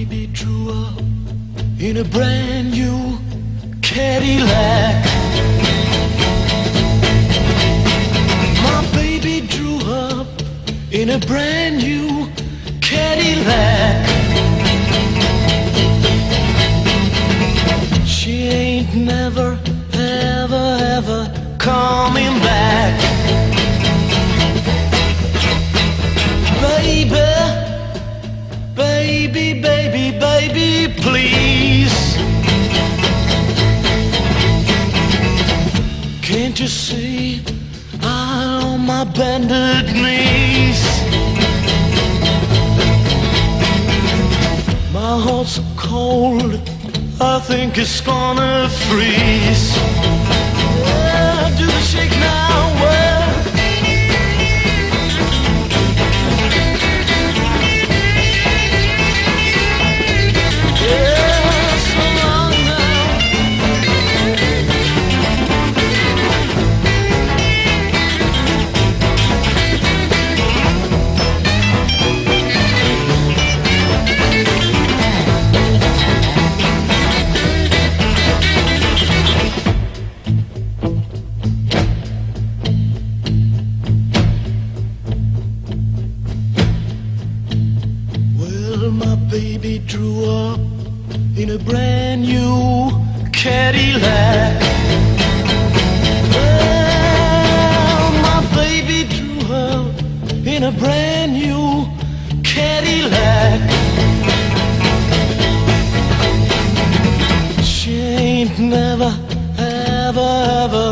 baby drew up in a brand new Cadillac. My baby drew up in a brand new Cadillac. She ain't never, ever, ever coming back. Baby, baby, baby, baby, please. Can't you see I'm on my bended knees? My heart's so cold, I think it's gonna freeze. Yeah, do the shake now, well. My baby drew up in a brand new Cadillac. Well, my baby drew up in a brand new Cadillac. She ain't never, ever, ever